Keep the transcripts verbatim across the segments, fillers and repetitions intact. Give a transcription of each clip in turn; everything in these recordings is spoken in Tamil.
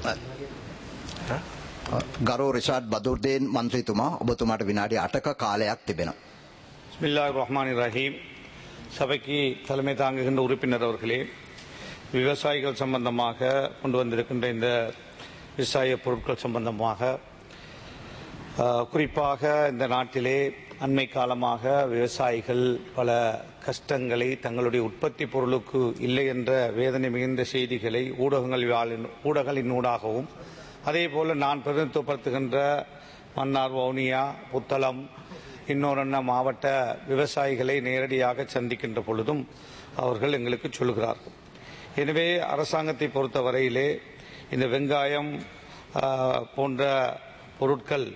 ගරු රිෂාඩ් බදුර්දීන් මන්ත්‍රීතුමා ඔබතුමාට විනාඩි අටක කාලයක් තිබෙනවා. பிஸ்மில்லாஹிர் ரஹ்மானிர் ரஹீம். சபைக்கு தலைமை தாங்குகின்ற உறுப்பினர் அவர்களே, விவசாயிகள் சம்பந்தமாக கொண்டு வந்திருக்கின்ற இந்த விவசாய பொருட்கள் சம்பந்தமாக குறிப்பாக இந்த நாட்டிலே அண்மை காலமாக விவசாயிகள் பல கஷ்டங்களை தங்களுடைய உற்பத்தி பொருளுக்கு இல்லை என்ற வேதனை மிகுந்த செய்திகளை ஊடகங்கள் ஊடகங்களின் ஊடாகவும் அதே போல நான் பிரதிநிதித்துவப்படுத்துகின்ற மன்னார், வவுனியா, புத்தளம் இன்னொரு மாவட்ட விவசாயிகளை நேரடியாக சந்திக்கின்ற பொழுதும் அவர்கள் எங்களுக்கு சொல்கிறார்கள். எனவே அரசாங்கத்தை பொறுத்தவரையிலே இந்த வெங்காயம் போன்ற பொருட்கள்,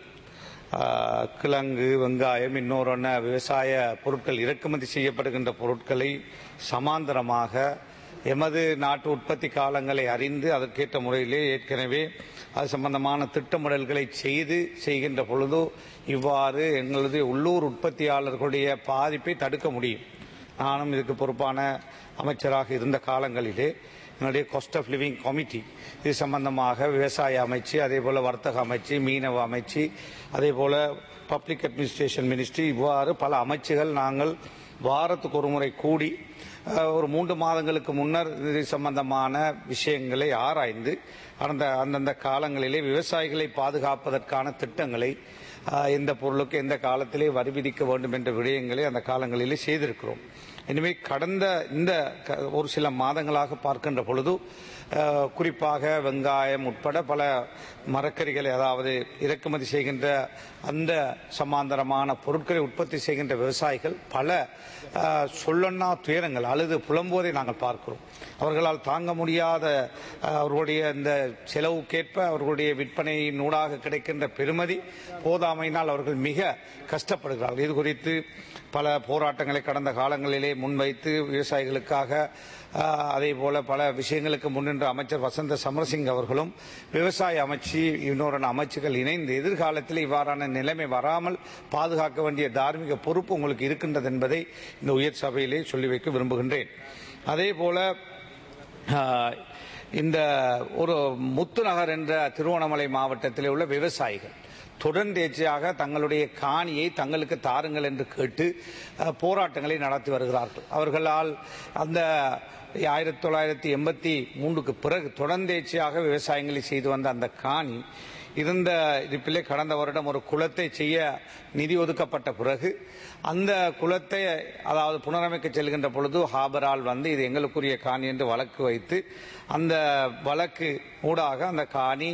கிழங்கு, வெங்காயம், இன்னொரு விவசாய பொருட்கள் இறக்குமதி செய்யப்படுகின்ற பொருட்களை சமாந்தரமாக எமது நாட்டு உற்பத்தி காலங்களை அறிந்து அதற்கேற்ற முறையிலே ஏற்கனவே அது சம்பந்தமான திட்டமிடல்களை செய்து செய்கின்ற பொழுது இவ்வாறு எங்களது உள்ளூர் உற்பத்தியாளர்களுடைய பாதிப்பை தடுக்க முடியும். நானும் இதுக்கு பொறுப்பான அமைச்சராக இருந்த காலங்களிலே என்னுடைய காஸ்ட் ஆஃப் லிவிங் கமிட்டி இது சம்பந்தமாக விவசாய அமைச்சு, அதே போல வர்த்தக அமைச்சு, மீனவ அமைச்சு, அதே போல பப்ளிக் அட்மினிஸ்ட்ரேஷன் மினிஸ்ட்ரி, இவ்வாறு பல அமைச்சுகள் நாங்கள் வாரத்துக்கு ஒரு முறை கூடி ஒரு மூன்று மாதங்களுக்கு முன்னர் இது சம்பந்தமான விஷயங்களை ஆராய்ந்து அந்த அந்தந்த காலங்களிலே விவசாயிகளை பாதுகாப்பதற்கான திட்டங்களை எந்த பொருளுக்கு எந்த காலத்திலே வரி விதிக்க வேண்டும் என்ற விடயங்களை அந்த காலங்களிலே செய்திருக்கிறோம். எனவே கடந்த இந்த ஒரு சில மாதங்களாக பார்க்கின்ற பொழுது குறிப்பாக வெங்காயம் உட்பட பல மரக்கறிகளை, அதாவது இறக்குமதி செய்கின்ற அந்த சமாந்தரமான பொருட்களை உற்பத்தி செய்கின்ற விவசாயிகள் பல சொல்லொன்னா துயரங்கள் அழுது புலம்புவதை நாங்கள் பார்க்கிறோம். அவர்களால் தாங்க முடியாத அவர்களுடைய இந்த செலவுக்கேற்ப அவர்களுடைய விற்பனையின் ஊடாக கிடைக்கின்ற பெறுமதி போதாமையினால் அவர்கள் மிக கஷ்டப்படுகிறார்கள். இது குறித்து பல போராட்டங்களை கடந்த காலங்களிலே முன்வைத்து விவசாயிகளுக்காக அதே போல பல விஷயங்களுக்கு முன்னின்ற அமைச்சர் வசந்த சமரசிங் அவர்களும் விவசாய அமைச்சு இன்னொரு அமைச்சுகள் இணைந்து எதிர்காலத்தில் இவ்வாறான நிலைமை வராமல் பாதுகாக்க வேண்டிய தார்மீக பொறுப்பு உங்களுக்கு இருக்கின்றது என்பதை இந்த உயர் சபையிலே சொல்லி வைக்க விரும்புகின்றேன். அதே போல இந்த ஒரு முத்துநகர் என்ற திருவண்ணாமலை மாவட்டத்தில் உள்ள விவசாயிகள் தொடர்ந்தேர்ச்சியாக தங்களுடைய காணியை தங்களுக்கு தாருங்கள் என்று கேட்டு போராட்டங்களை நடத்தி வருகிறார்கள். அவர்களால் அந்த ஆயிரத்தி தொள்ளாயிரத்தி எண்பத்தி மூன்றுக்கு பிறகு தொடர்ந்தேர்ச்சியாக விவசாயங்களை செய்து வந்த அந்த காணி இருந்த இருப்பிலே கடந்த வருடம் ஒரு குளத்தை செய்ய நிதி ஒதுக்கப்பட்ட பிறகு அந்த குளத்தை, அதாவது புனரமைக்க செல்கின்ற பொழுது ஹாபரால் வந்து இது எங்களுக்குரிய காணி என்று வழக்கு வைத்து அந்த வழக்கு ஊடாக அந்த காணி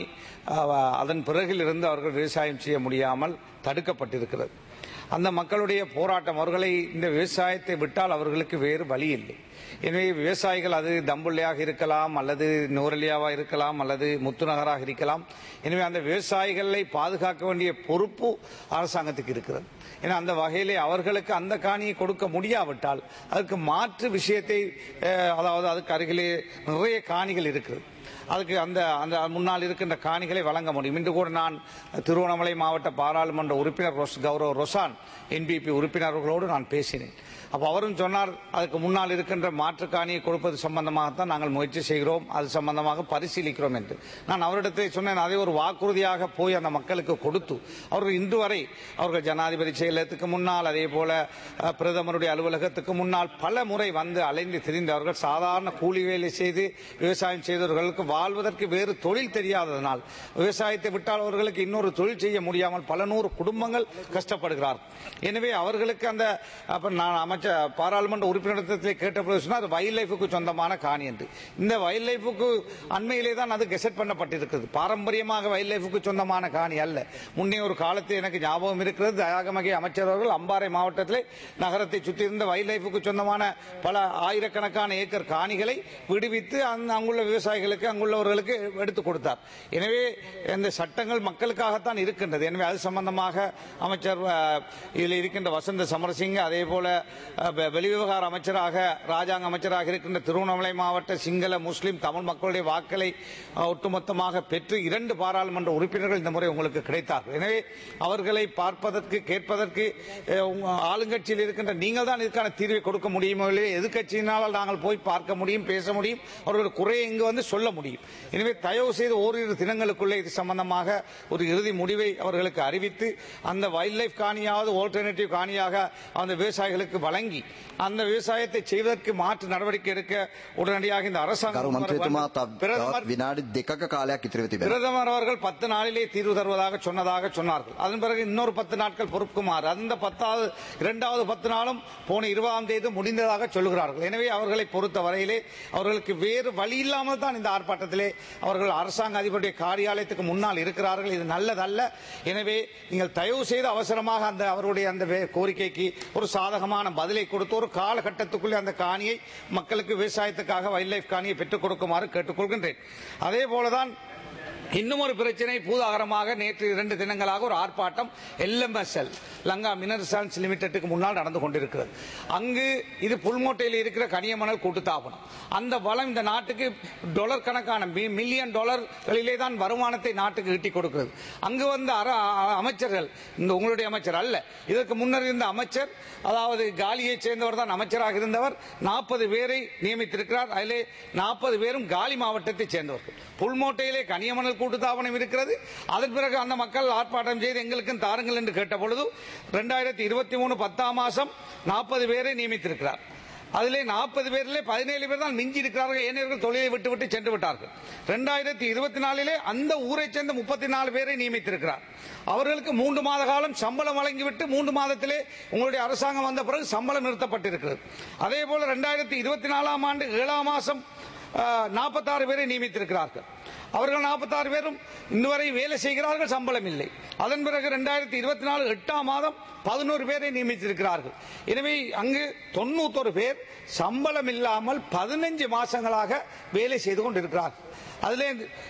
அதன் பிறகிலிருந்து அவர்கள் விவசாயம் செய்ய முடியாமல் தடுக்கப்பட்டிருக்கிறது. அந்த மக்களுடைய போராட்டம், அவர்களை இந்த விவசாயத்தை விட்டால் அவர்களுக்கு வேறு வழி இல்லை. எனவே விவசாயிகள் அது தம்புள்ளையாக இருக்கலாம், அல்லது நூரலியாவாக இருக்கலாம், அல்லது முத்துநகராக இருக்கலாம். எனவே அந்த விவசாயிகளை பாதுகாக்க வேண்டிய பொறுப்பு அரசாங்கத்துக்கு இருக்கிறது. ஏன்னா அந்த வகையிலே அவர்களுக்கு அந்த காணியை கொடுக்க முடியாவிட்டால் அதுக்கு மாற்று விஷயத்தை, அதாவது அதுக்கு அருகிலே நிறைய காணிகள் இருக்கிறது, அதுக்கு அந்த அந்த முன்னால் இருக்கின்ற காணிகளை வழங்க முடியும். இன்று கூட நான் திருவண்ணாமலை மாவட்ட பாராளுமன்ற உறுப்பினர் கௌரவ ரொசான் என்பிபி உறுப்பினர்களோடு நான் பேசினேன். அப்போ அவரும் சொன்னார், அதுக்கு முன்னால் இருக்கின்ற மாற்று காணியை கொடுப்பது சம்பந்தமாகத்தான் நாங்கள் முயற்சி செய்கிறோம், அது சம்பந்தமாக பரிசீலிக்கிறோம் என்று நான் அவரிடத்தில் சொன்னேன். அதை ஒரு வாக்குறுதியாக போய் அந்த மக்களுக்கு கொடுத்து அவர்கள் இன்று வரை அவர்கள் ஜனாதிபதி செயலகத்துக்கு முன்னால், அதே போல பிரதமருடைய அலுவலகத்துக்கு முன்னால் பல முறை வந்து அலைந்து திரிந்தவர்கள் சாதாரண கூலி வேலை செய்து விவசாயம் செய்தவர்களுக்கு வாழ்வதற்கு வேறு தொழில் தெரியாததனால் விவசாயத்தை விட்டால் அவர்களுக்கு இன்னொரு தொழில் செய்ய முடியாமல் பல நூறு குடும்பங்கள் கஷ்டப்படுகிறார்கள். எனவே அவர்களுக்கு அந்த நான் அமைச்சர் பாராளுமன்ற உறுப்பினரிடத்தில் கேட்டபோது சொன்னால் அது வைல்ட் லைஃபுக்கு சொந்தமான காணி என்று. இந்த வைல்ட் லைஃபுக்கு அண்மையிலே தான் அது கெசட் பண்ணப்பட்டிருக்கிறது. பாரம்பரியமாக வைல்ட் லைஃபுக்கு சொந்தமான காணி அல்ல. முன்னே ஒரு காலத்தில் எனக்கு ஞாபகம் இருக்கிறது, தயாகமகை அமைச்சர் அவர்கள் அம்பாறை மாவட்டத்திலே நகரத்தை சுற்றி இருந்த வைல்ட் லைஃபுக்கு சொந்தமான பல ஆயிரக்கணக்கான ஏக்கர் காணிகளை விடுவித்து அங்குள்ள விவசாயிகளுக்கு, அங்குள்ளவர்களுக்கு எடுத்துக் கொடுத்தார். எனவே இந்த சட்டங்கள் மக்களுக்காகத்தான் இருக்கின்றது. எனவே அது சம்பந்தமாக அமைச்சர் இதில் இருக்கின்ற வசந்த சமரசிங்க, அதே போல வெளிவிவகார அமைச்சராக ராஜ ராஜாங்க அமைச்சராக இருக்கின்ற திருவண்ணாமலை மாவட்ட சிங்கள முஸ்லிம் தமிழ் மக்களுடைய வாக்களை ஒட்டுமொத்தமாக பெற்று இரண்டு பாராளுமன்ற உறுப்பினர்கள் இந்த முறை உங்களுக்கு கிடைத்தார்கள். எனவே அவர்களை பார்ப்பதற்கு கேட்பதற்கு ஆளுங்கட்சியில் இருக்கின்ற நீங்கள் தான் இதுக்கான தீர்வை கொடுக்க முடியுமோ இல்லையே, எதிர்கட்சியினால் நாங்கள் போய் பார்க்க முடியும், பேச முடியும், அவர்களுடைய குறையை இங்கு வந்து சொல்ல முடியும். எனவே தயவு செய்து ஓரிரு தினங்களுக்குள்ளே இது சம்பந்தமாக ஒரு இறுதி முடிவை அவர்களுக்கு அறிவித்து அந்த வைல்ட் லைஃப் காணியாவது ஆல்டர்னேட்டிவ் காணியாக அந்த விவசாயிகளுக்கு வழங்கி அந்த விவசாயத்தை செய்வதற்கு மாற்று நடவடிக்கை எடுக்க உடனடியாக இந்த அரசாங்கம் பிரதமர் அவர்கள் பத்து நாளிலே தீர்வு தருவதாக சொன்னதாக சொன்னார்கள். அதன் பிறகு இன்னொரு பத்து நாட்கள் பொறுப்புமாறு அந்த பத்தாவது இரண்டாவது பத்து நாளும் போன இருபதாம் தேதி முடிந்ததாக சொல்லுகிறார்கள். எனவே அவர்களை பொறுத்த வரையிலே அவர்களுக்கு வேறு வழி இல்லாமல் தான் இந்த ஆர்ப்பாட்டத்திலே அவர்கள் அரசாங்க அதிபருடைய காரியாலயத்துக்கு முன்னால் இருக்கிறார்கள். இது நல்லதல்ல. எனவே நீங்கள் தயவு செய்து அவசரமாக அந்த அவருடைய அந்த கோரிக்கைக்கு ஒரு சாதகமான பதிலை கொடுத்து ஒரு காலகட்டத்துக்குள்ளே அந்த காணியை மக்களுக்கு விவசாயத்துக்காக வைல்ட் லைஃப் காணியை பெற்றுக் கொடுக்குமாறு கேட்டுக்கொள்கின்றேன். அதே போலதான் இன்னும் ஒரு பிரச்சனை பூதாகரமாக நேற்று இரண்டு தினங்களாக ஒரு ஆர்ப்பாட்டம் எல்எம்எஸ்எல் லங்கா மினரல்ஸ் லிமிடெட்டுக்கு முன்னால் நடந்து கொண்டிருக்கிறது. அங்கு இது புல்மோட்டையில் இருக்கிற கனியமணல் கூட்டுத்தாபனம். அந்த வளம் இந்த நாட்டுக்கு டாலர் கணக்கான மில்லியன் டாலர்களிலே தான் வருமானத்தை நாட்டுக்கு ஈட்டி கொடுக்கிறது. அங்கு வந்த அமைச்சர்கள், இந்த உங்களுடைய அமைச்சர் அல்ல, இதற்கு முன்னர் இருந்த அமைச்சர், அதாவது காலியை சேர்ந்தவர் தான் அமைச்சராக இருந்தவர், நாற்பது பேரை நியமித்திருக்கிறார். அதிலே நாற்பது பேரும் காலி மாவட்டத்தை சேர்ந்தவர்கள். புல்மோட்டையிலே கனியமணல் கூட்டுத்தாபனம் இருக்கிறது. அதன் பிறகு அந்த மக்கள் ஆர்ப்பாட்டம் செய்து எங்களுக்கும் தாருங்கள் என்று கேட்ட பொழுது இரண்டாயிரத்தி இருபத்தி மூணு பத்தாம் மாசம் நாற்பது பேரை நியமித்திருக்கிறார். அதிலே நாற்பது பேரிலே பதினேழு பேர் தான் மிஞ்சி இருக்கிறார்கள். ஏனையவர்கள் தொழிலை விட்டுவிட்டு சென்று விட்டார்கள். இரண்டாயிரத்தி இருபத்தி நாலிலே அந்த ஊரை சேர்ந்த முப்பத்தி நாலு பேரை நியமித்திருக்கிறார். அவர்களுக்கு மூன்று மாத காலம் சம்பளம் வழங்கிவிட்டு மூன்று மாதத்திலே உங்களுடைய அரசாங்கம் வந்த பிறகு சம்பளம் நிறுத்தப்பட்டிருக்கிறது. அதே போல இரண்டாயிரத்தி இருபத்தி நாலாம் ஆண்டு ஏழாம் மாசம் நாற்பத்தாறு பேரை நியமித்திருக்கிறார்கள். அவர்கள் நாற்பத்தாறு பேரும் இன்று வரை வேலை செய்கிறார்கள், சம்பளம் இல்லை. அதன் பிறகு இரண்டாயிரத்தி இருபத்தி நாலு எட்டாம் மாதம் பதினோரு பேரை நியமித்திருக்கிறார்கள். எனவே அங்கு தொண்ணூத்தொரு பேர் சம்பளம் இல்லாமல் பதினஞ்சு மாசங்களாக வேலை செய்து கொண்டிருக்கிறார்கள். அதிலே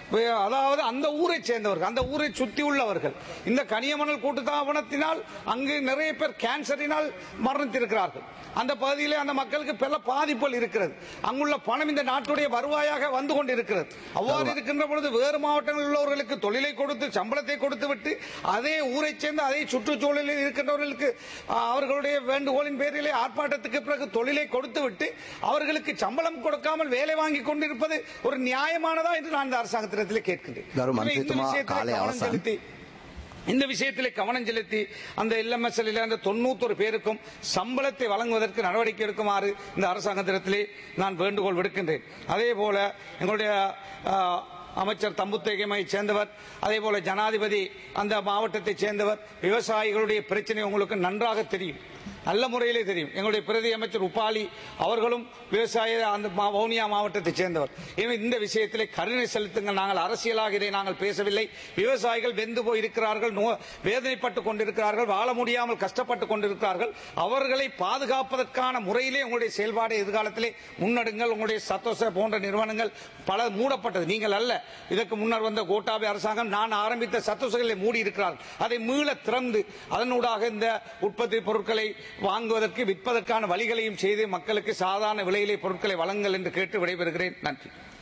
அதாவது அந்த ஊரை சேர்ந்தவர்கள், அந்த ஊரை சுற்றி உள்ளவர்கள். இந்த கனியமணல் கூட்டுத்தாபனத்தினால் அங்கு நிறைய பேர் கேன்சரினால் மரணித்திருக்கிறார்கள். அந்த பகுதியிலே அந்த மக்களுக்கு பல பாதிப்புகள் இருக்கிறது. அங்குள்ள பணம் இந்த நாட்டுடைய வருவாயாக வந்து கொண்டிருக்கிறது. அவ்வாறு இருக்கின்ற பொழுது வேறு மாவட்டங்களில் உள்ளவர்களுக்கு தொழிலை கொடுத்து சம்பளத்தை கொடுத்து விட்டு அதே ஊரை சேர்ந்த அதே சுற்றுச்சூழலில் இருக்கின்றவர்களுக்கு அவர்களுடைய வேண்டுகோளின் பேரிலே ஆர்ப்பாட்டத்துக்கு பிறகு தொழிலை கொடுத்து விட்டு அவர்களுக்கு சம்பளம் கொடுக்காமல் வேலை வாங்கி கொண்டிருப்பது ஒரு நியாயமானதா என்று நான் இந்த அரசாங்கத்திடத்திலே கேட்கின்றேன். இந்த விஷயத்திலே கவனம் செலுத்தி அந்த எல்எம்எஸ்எல் அந்த தொண்ணூத்தொரு பேருக்கும் சம்பளத்தை வழங்குவதற்கு நடவடிக்கை எடுக்குமாறு இந்த அரசாங்கத்திடத்திலே நான் வேண்டுகோள் விடுக்கின்றேன். அதே போல எங்களுடைய அமைச்சர் தம்புத்தேகமை சேர்ந்தவர், அதே போல ஜனாதிபதி அந்த மாவட்டத்தை சேர்ந்தவர். விவசாயிகளுடைய பிரச்சனை உங்களுக்கு நன்றாக தெரியும், நல்ல முறையிலே தெரியும். எங்களுடைய பிரதி அமைச்சர் உபாலி அவர்களும் விவசாய அந்த வவுனியா மாவட்டத்தை சேர்ந்தவர். எனவே இந்த விஷயத்திலே கருணை செலுத்துங்கள். நாங்கள் அரசியலாக இதை நாங்கள் பேசவில்லை. விவசாயிகள் வெந்து போய் இருக்கிறார்கள், வேதனைப்பட்டுக் கொண்டிருக்கிறார்கள், வாழ முடியாமல் கஷ்டப்பட்டுக் கொண்டிருக்கிறார்கள். அவர்களை பாதுகாப்பதற்கான முறையிலே உங்களுடைய செயல்பாடு எதிர்காலத்திலே முன்னெடுங்கள். உங்களுடைய சத்தோச போன்ற நிறுவனங்கள் பல மூடப்பட்டது, நீங்கள் அல்ல. இதற்கு முன்னர் வந்த கோட்டாபே அரசாங்கம் நான் ஆரம்பித்த சத்தோசங்களை மூடி இருக்கிறார்கள். அதை மீள திறந்து அதனூடாக இந்த உற்பத்தி பொருட்களை வாங்குவதற்கு விற்பதற்கான வழிகளையும் செய்து மக்களுக்கு சாதாரண விலையிலே பொருட்களை வழங்குங்கள் என்று கேட்டு விடைபெறுகிறேன். நன்றி.